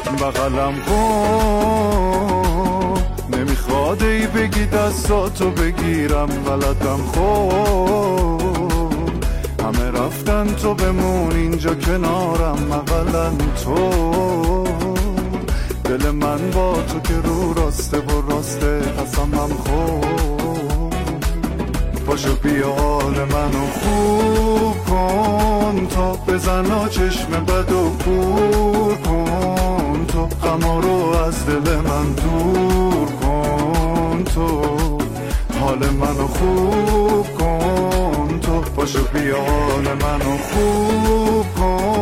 بغلم کن، نمیخواد ای بگی دستاتو بگیرم بلدم خود، همه رفتن تو بمون اینجا کنارم اقلن تو، دل من با تو که رو راسته و راسته قسمم خود، پاشو بیا حال منو خوب کن، تا بزنا چشم بد و کور کن، تو غما رو از دل من دور کن، تو حال منو خوب کن، تو پاشو بیا حال منو خوب کن.